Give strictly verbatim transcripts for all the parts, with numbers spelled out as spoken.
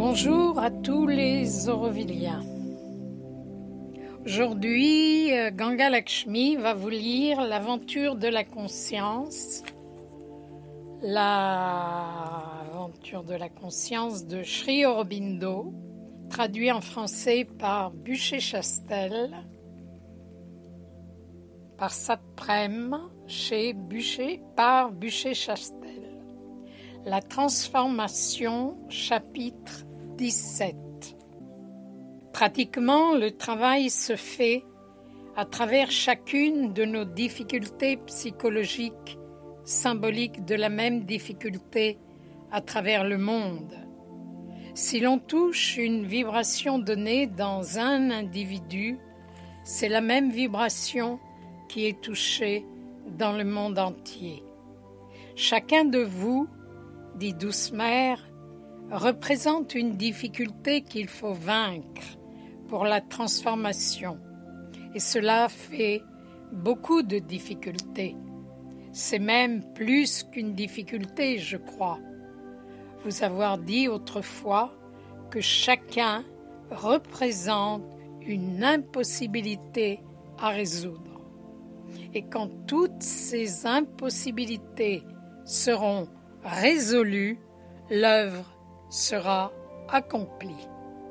Bonjour à tous les Aurovilliens. Aujourd'hui, Ganga Lakshmi va vous lire L'aventure de la conscience, l'aventure de la conscience de Sri Aurobindo, traduit en français par Bucher-Chastel, par Satprem, chez Bucher, par Bucher-Chastel. La transformation, chapitre dix-sept. Pratiquement, le travail se fait à travers chacune de nos difficultés psychologiques, symboliques de la même difficulté à travers le monde. Si l'on touche une vibration donnée dans un individu, c'est la même vibration qui est touchée dans le monde entier. Chacun de vous, dit Douce Mère, représente une difficulté qu'il faut vaincre pour la transformation. Et cela fait beaucoup de difficultés. C'est même plus qu'une difficulté, je crois. Vous avoir dit autrefois que chacun représente une impossibilité à résoudre. Et quand toutes ces impossibilités seront résolues, l'œuvre sera accomplie.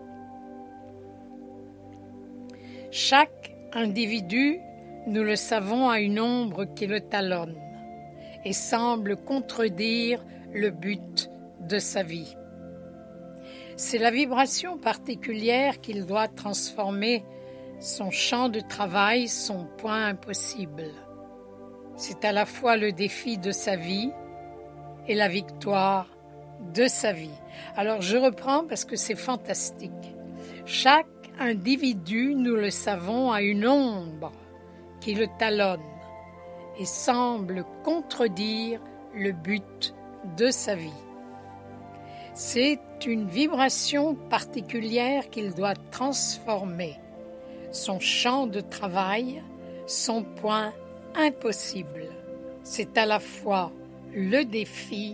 Chaque individu, nous le savons, a une ombre qui le talonne et semble contredire le but de sa vie. C'est la vibration particulière qu'il doit transformer son champ de travail, son point impossible. C'est à la fois le défi de sa vie et la victoire de sa vie. Alors je reprends parce que c'est fantastique. Chaque individu, nous le savons, a une ombre qui le talonne et semble contredire le but de sa vie. C'est une vibration particulière qu'il doit transformer, son champ de travail, son point impossible. C'est à la fois le défi,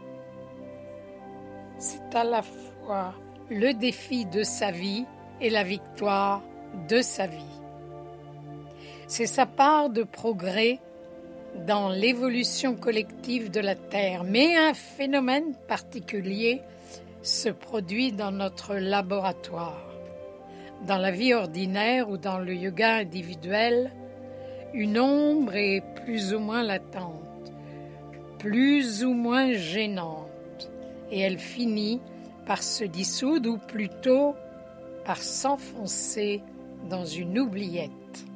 c'est à la fois le défi de sa vie et la victoire de sa vie. C'est sa part de progrès dans l'évolution collective de la Terre, mais un phénomène particulier se produit dans notre laboratoire. Dans la vie ordinaire ou dans le yoga individuel, une ombre est plus ou moins latente, plus ou moins gênante, et elle finit par se dissoudre ou plutôt par s'enfoncer dans une oubliette.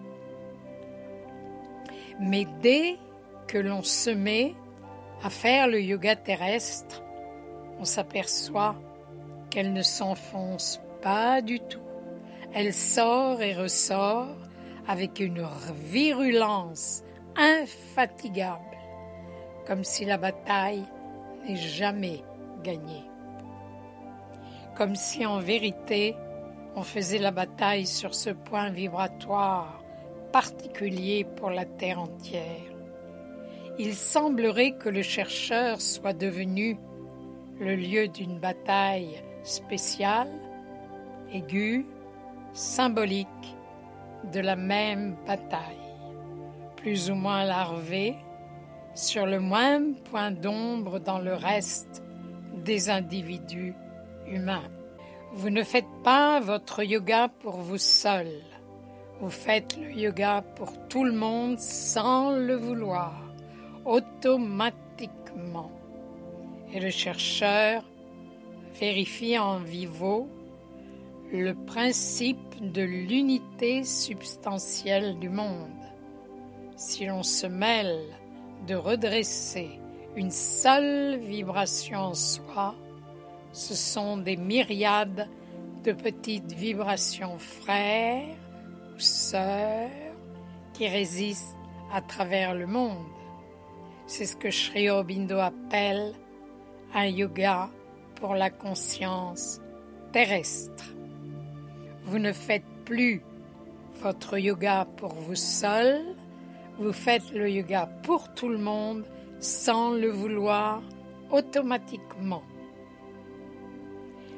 Mais dès que l'on se met à faire le yoga terrestre, on s'aperçoit qu'elle ne s'enfonce pas du tout. Elle sort et ressort avec une virulence infatigable, comme si la bataille n'est jamais gagnée. Comme si en vérité, on faisait la bataille sur ce point vibratoire particulier pour la Terre entière. Il semblerait que le chercheur soit devenu le lieu d'une bataille spéciale, aiguë, symbolique de la même bataille, plus ou moins larvée, sur le même point d'ombre dans le reste des individus humains. Vous ne faites pas votre yoga pour vous seul. Vous faites le yoga pour tout le monde sans le vouloir, automatiquement. Et le chercheur vérifie en vivo le principe de l'unité substantielle du monde. Si l'on se mêle de redresser une seule vibration en soi, ce sont des myriades de petites vibrations frères ou sœurs qui résistent à travers le monde. C'est ce que Sri Aurobindo appelle un yoga pour la conscience terrestre. Vous ne faites plus votre yoga pour vous seul, vous faites le yoga pour tout le monde sans le vouloir automatiquement.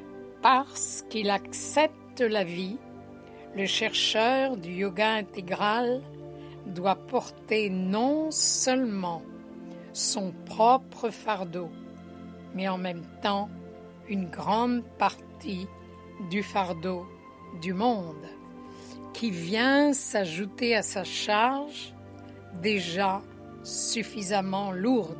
Parce qu'il accepte la vie, le chercheur du yoga intégral doit porter non seulement son propre fardeau, mais en même temps une grande partie du fardeau du monde, qui vient s'ajouter à sa charge déjà suffisamment lourde.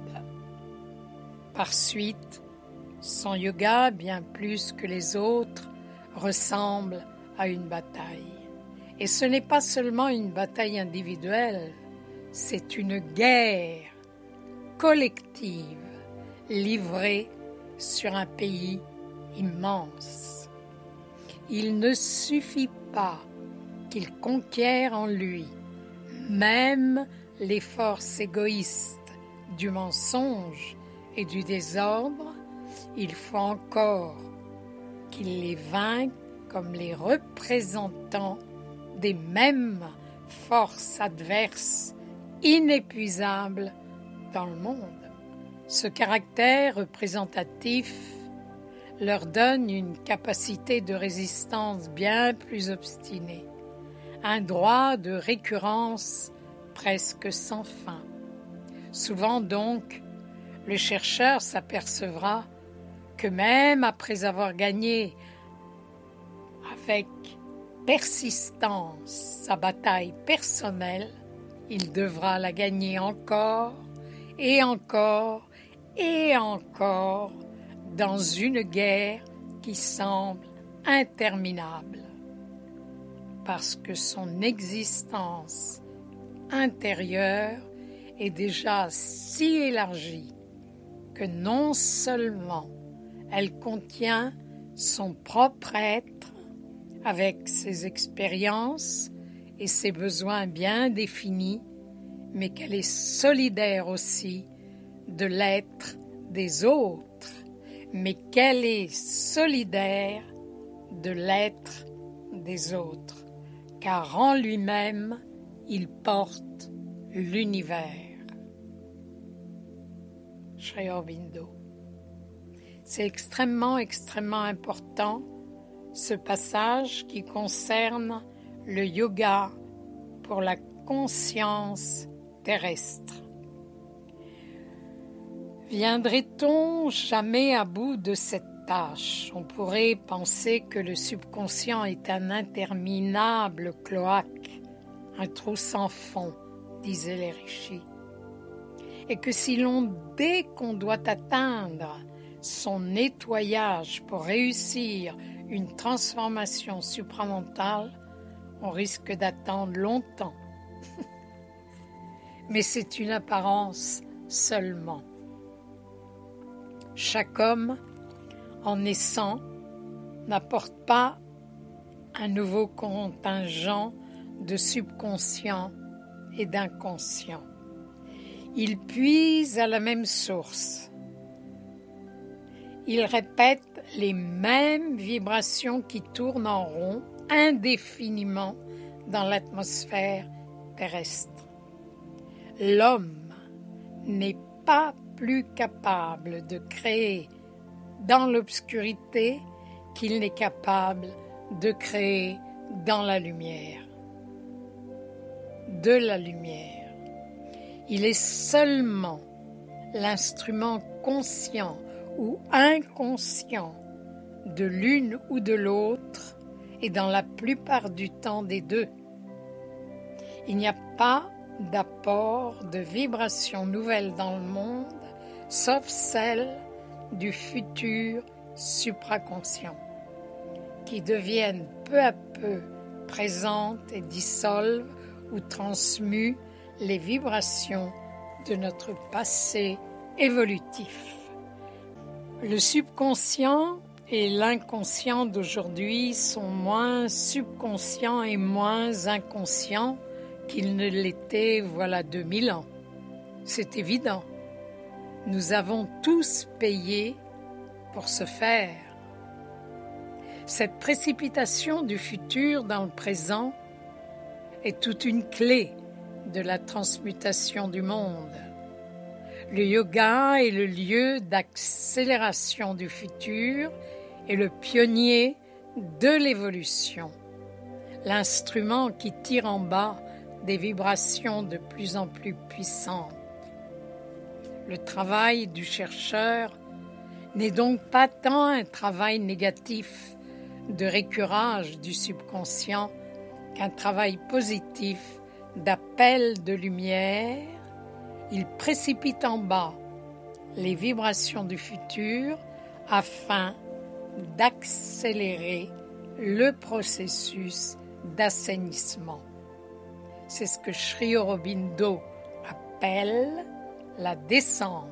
Par suite, son yoga, bien plus que les autres, ressemble à une bataille. Et ce n'est pas seulement une bataille individuelle, c'est une guerre collective livrée sur un pays immense. Il ne suffit pas qu'il conquiert en lui même les forces égoïstes du mensonge et du désordre, il faut encore qu'il les vainque comme les représentants des mêmes forces adverses inépuisables dans le monde. Ce caractère représentatif leur donne une capacité de résistance bien plus obstinée, un droit de récurrence presque sans fin. Souvent donc, le chercheur s'apercevra que même après avoir gagné avec persistance sa bataille personnelle, il devra la gagner encore et encore et encore dans une guerre qui semble interminable, parce que son existence intérieure est déjà si élargie que non seulement elle contient son propre être avec ses expériences et ses besoins bien définis, mais qu'elle est solidaire aussi de l'être des autres, mais qu'elle est solidaire de l'être des autres, car en lui-même, il porte l'univers. Sri Aurobindo. C'est extrêmement, extrêmement important, ce passage qui concerne le yoga pour la conscience terrestre. Viendrait-on jamais à bout de cette tâche? On pourrait penser que le subconscient est un interminable cloaque, un trou sans fond, disaient les rishis, et que si l'on, dès qu'on doit atteindre son nettoyage pour réussir une transformation supramentale, on risque d'attendre longtemps. Mais c'est une apparence seulement. Chaque homme, en naissant, n'apporte pas un nouveau contingent de subconscient et d'inconscient. Il puise à la même source. Il répète les mêmes vibrations qui tournent en rond indéfiniment dans l'atmosphère terrestre. L'homme n'est pas plus capable de créer dans l'obscurité qu'il n'est capable de créer dans la lumière. De la lumière. Il est seulement l'instrument conscient ou inconscient de l'une ou de l'autre, et dans la plupart du temps des deux. Il n'y a pas d'apport de vibrations nouvelles dans le monde, sauf celle du futur supraconscient, qui deviennent peu à peu présentes et dissolvent ou transmuent les vibrations de notre passé évolutif. Le subconscient et l'inconscient d'aujourd'hui sont moins subconscients et moins inconscients qu'ils ne l'étaient voilà deux mille ans. C'est évident. Nous avons tous payé pour ce faire. Cette précipitation du futur dans le présent est toute une clé de la transmutation du monde. Le yoga est le lieu d'accélération du futur est le pionnier de l'évolution, l'instrument qui tire en bas des vibrations de plus en plus puissantes. Le travail du chercheur n'est donc pas tant un travail négatif de récurage du subconscient qu'un travail positif d'appel de lumière. Il précipite en bas les vibrations du futur afin d'accélérer le processus d'assainissement. C'est ce que Sri Aurobindo appelle la descente.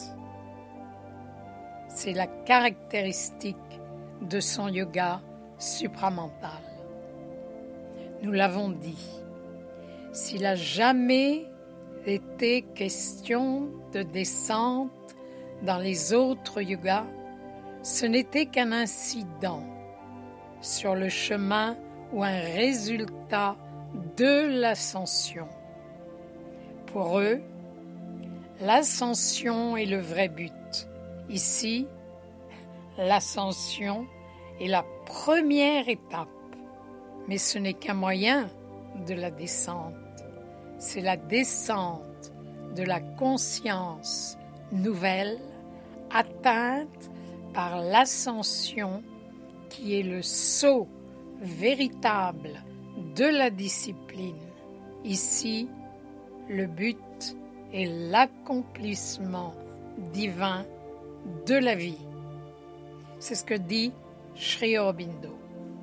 C'est la caractéristique de son yoga supramental. Nous l'avons dit, s'il n'a jamais été question de descente dans les autres yogas, ce n'était qu'un incident sur le chemin ou un résultat de l'ascension. Pour eux, l'ascension est le vrai but. Ici, l'ascension est la première étape, mais ce n'est qu'un moyen de la descente. C'est la descente de la conscience nouvelle atteinte par l'ascension qui est le saut véritable de la discipline. Ici, le but est l'accomplissement divin de la vie. C'est ce que dit Sri Aurobindo.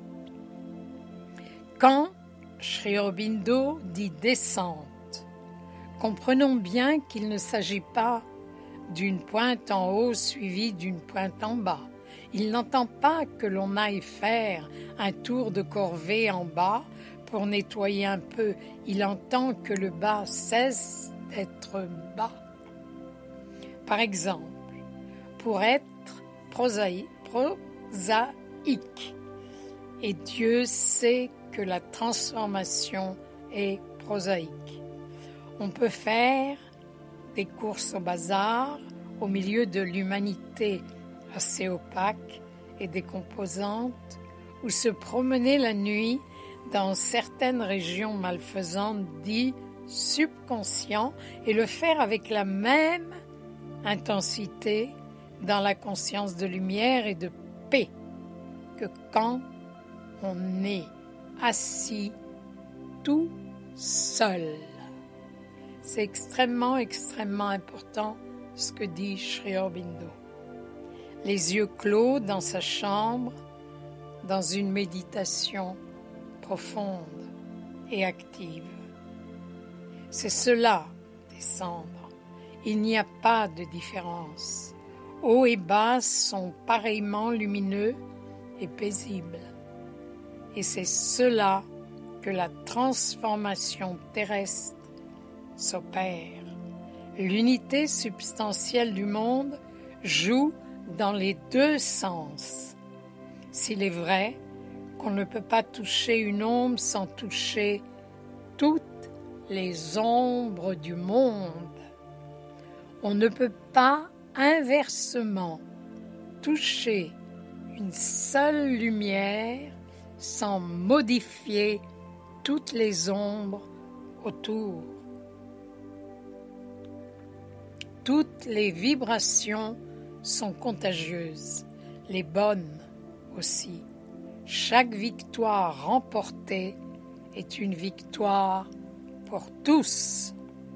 Quand Sri Aurobindo dit descente, comprenons bien qu'il ne s'agit pas d'une pointe en haut suivie d'une pointe en bas. Il n'entend pas que l'on aille faire un tour de corvée en bas pour nettoyer un peu. Il entend que le bas cesse d'être bas. Par exemple, pour être prosaïque, prosaïque, et Dieu sait que la transformation est prosaïque. On peut faire des courses au bazar au milieu de l'humanité assez opaque et décomposante, ou se promener la nuit dans certaines régions malfaisantes dites subconscients et le faire avec la même intensité dans la conscience de lumière et de paix que quand on est assis tout seul. C'est extrêmement, extrêmement important ce que dit Sri Aurobindo. Les yeux clos dans sa chambre, dans une méditation profonde et active. C'est cela, descendre. Il n'y a pas de différence. Haut et bas sont pareillement lumineux et paisibles. Et c'est cela que la transformation terrestre s'opère. L'unité substantielle du monde joue dans les deux sens. S'il est vrai qu'on ne peut pas toucher une ombre sans toucher toutes les ombres du monde, on ne peut pas inversement toucher une seule lumière sans modifier toutes les ombres autour. Toutes les vibrations sont contagieuses, les bonnes aussi. Chaque victoire remportée est une victoire pour tous.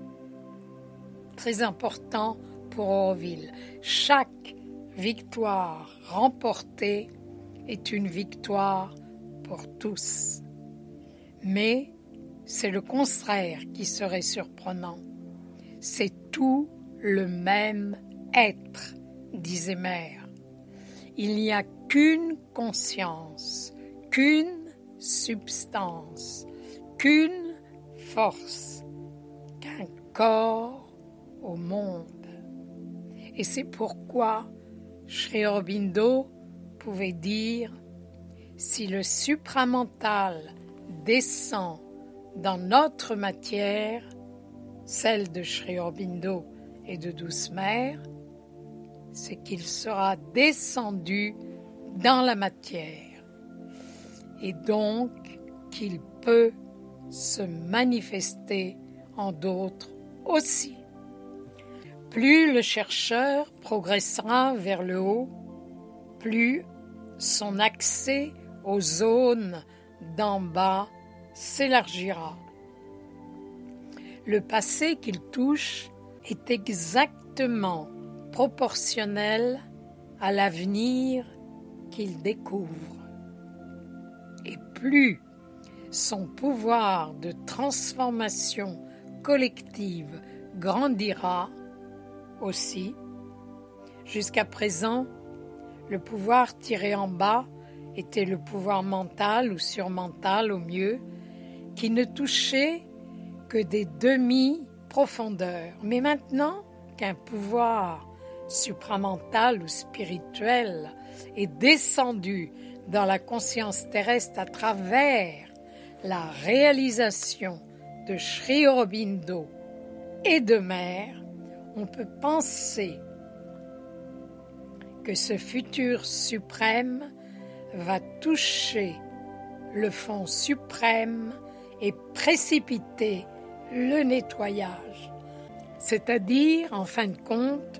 Très important pour Auroville. Chaque victoire remportée est une victoire pour tous. Mais c'est le contraire qui serait surprenant. C'est tout le même être, disait Mère. Il n'y a qu'une conscience, qu'une substance, qu'une force, qu'un corps au monde. Et c'est pourquoi Sri Aurobindo pouvait dire « Si le supramental descend dans notre matière, celle de Sri Aurobindo et de Douce Mère, c'est qu'il sera descendu dans la matière, et donc qu'il peut se manifester en d'autres aussi. Plus le chercheur progressera vers le haut, plus son accès aux zones d'en bas s'élargira. Le passé qu'il touche est exactement proportionnel à l'avenir qu'il découvre. Et plus son pouvoir de transformation collective grandira aussi. Jusqu'à présent, le pouvoir tiré en bas était le pouvoir mental ou surmental au mieux, qui ne touchait que des demi-profondeurs. Mais maintenant qu'un pouvoir supramental ou spirituel est descendu dans la conscience terrestre à travers la réalisation de Sri Aurobindo et de Mère, on peut penser que ce futur suprême va toucher le fond suprême et précipiter le nettoyage, c'est-à-dire, en fin de compte,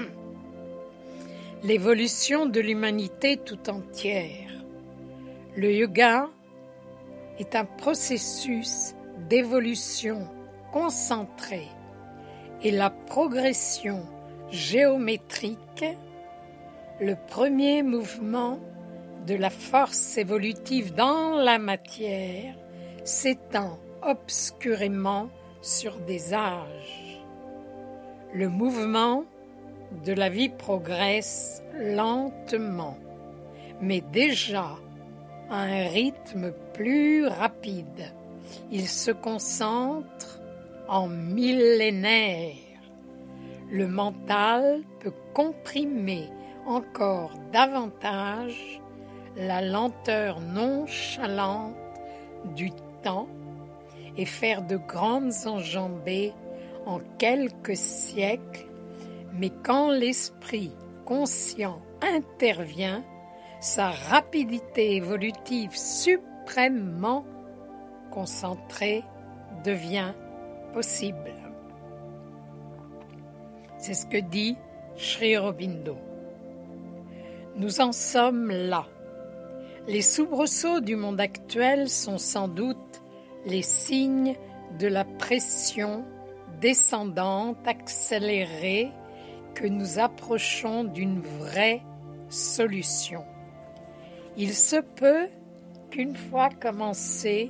l'évolution de l'humanité tout entière. Le yoga est un processus d'évolution concentré et la progression géométrique, le premier mouvement de la force évolutive dans la matière, s'étend obscurément sur des âges. Le mouvement de la vie progresse lentement, mais déjà à un rythme plus rapide. Il se concentre en millénaires. Le mental peut comprimer encore davantage la lenteur nonchalante du temps et faire de grandes enjambées en quelques siècles, mais quand l'esprit conscient intervient, sa rapidité évolutive suprêmement concentrée devient possible. C'est ce que dit Sri Aurobindo. Nous en sommes là. Les soubresauts du monde actuel sont sans doute les signes de la pression descendante accélérée que nous approchons d'une vraie solution. Il se peut qu'une fois commencée,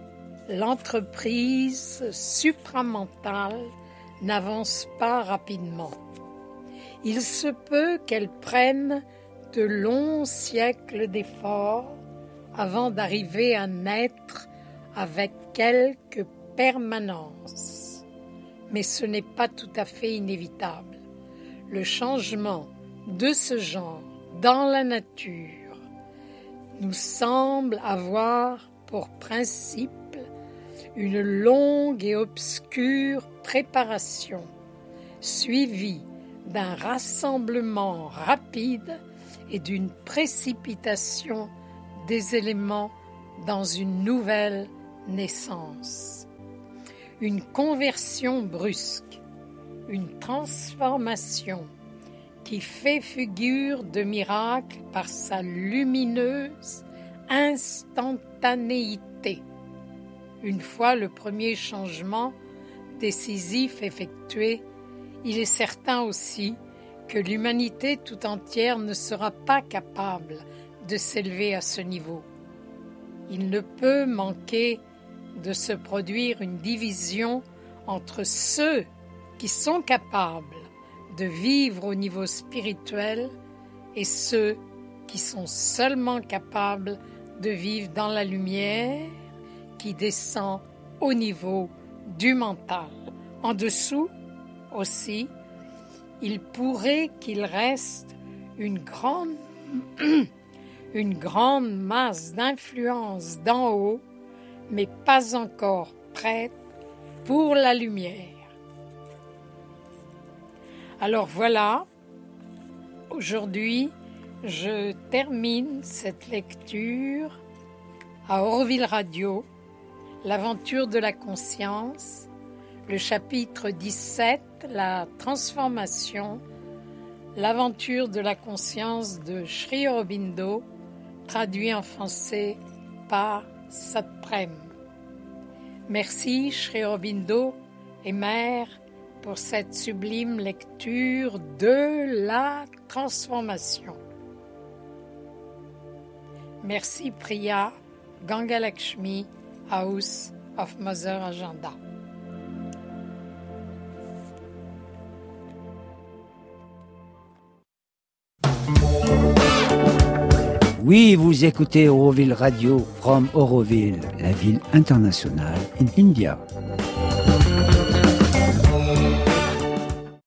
l'entreprise supramentale n'avance pas rapidement. Il se peut qu'elle prenne de longs siècles d'efforts avant d'arriver à naître avec quelque permanence. Mais ce n'est pas tout à fait inévitable. Le changement de ce genre dans la nature nous semble avoir pour principe une longue et obscure préparation, suivie d'un rassemblement rapide et d'une précipitation des éléments dans une nouvelle naissance. Une conversion brusque, une transformation qui fait figure de miracle par sa lumineuse instantanéité. Une fois le premier changement décisif effectué, il est certain aussi que l'humanité tout entière ne sera pas capable de s'élever à ce niveau. Il ne peut manquer de se produire une division entre ceux qui sont capables de vivre au niveau spirituel et ceux qui sont seulement capables de vivre dans la lumière qui descend au niveau du mental. En dessous aussi, il pourrait qu'il reste une grande, une grande masse d'influence d'en haut, mais pas encore prête pour la lumière. Alors voilà, aujourd'hui, je termine cette lecture à Auroville Radio, l'aventure de la conscience, le chapitre dix-sept, la transformation, l'aventure de la conscience de Sri Aurobindo, traduit en français par Satprem. Merci Sri Aurobindo et Mère pour cette sublime lecture de la transformation. Merci Priya, Ganga Lakshmi, House of Mother Agenda. Oui, vous écoutez Auroville Radio from Auroville, la ville internationale in India.